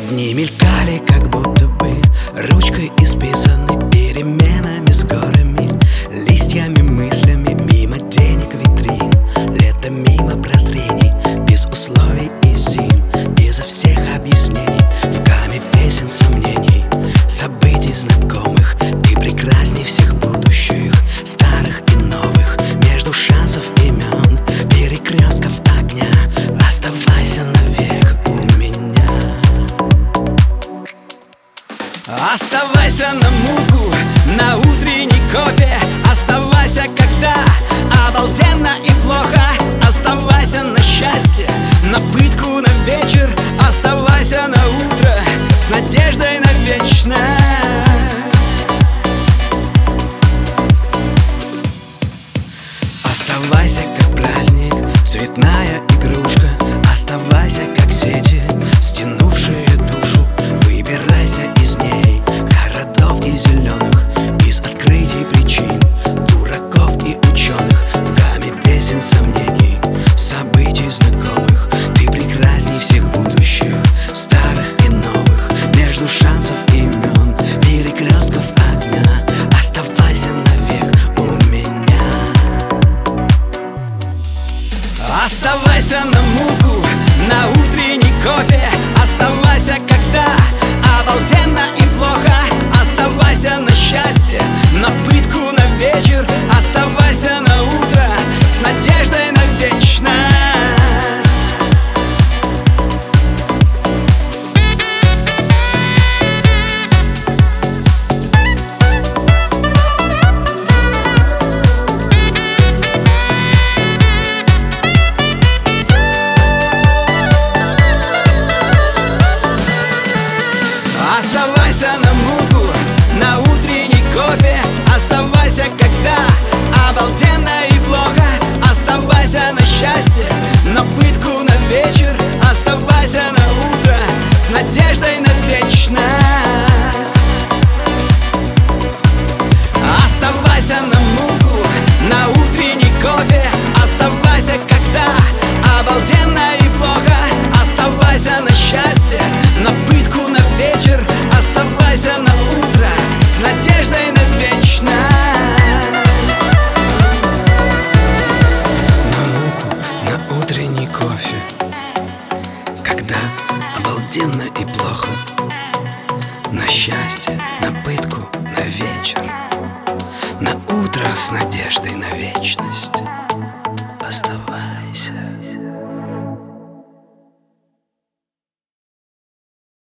Дни мелькали, как будто бы ручкой исписаны, переменами скорыми, листьями, мыслями, мимо денег, витрин, лето мимо прозрений, без условий и зим, безо всех объяснений, в гамме песен сомнений, событий знакомых. Ты прекрасней всех будущих, старых и новых, между шансов имен, перекрестков огня. Оставайся навек у меня. Оставайся на муку, на утренний кофе. Оставайся, когда обалденно и плохо. Оставайся на счастье, на пытку, на вечер. Оставайся на утро с надеждой на вечность. Оставайся, как праздник, цветная игрушка. Оставайся, как сети, стянувшие душу. Выбирайся из ней, городов и зеленых, из открытий причин, дураков и ученых, в гамме песен сомнений, событий знакомых. Ты прекрасней всех будущих, старых и новых, между шансов имен, перекрестков огня. Оставайся навек у меня. Оставайся на муку, на утренний кофе. Оставайся, когда обалденно и плохо. Оставайся на счастье, на пытку, на вечер. Оставайся на утро с надеждой на вечность. Оставайся на муку, на утренний кофе. Оставайся, когда обалденно и плохо. Оставайся на счастье, на пытку, на вечер. Оставайся на утро с надеждой на вечность. Оставайся на муку, на утренний кофе. Оставайся, когда обалденно и плохо. Оставайся на счастье, на пытку, на вечер. Оставайся на утро с надеждой на вечность. На муку, на утренний кофе, когда обалденно и плохо. На счастье, на пытку, на вечер. На утро с надеждой на вечность.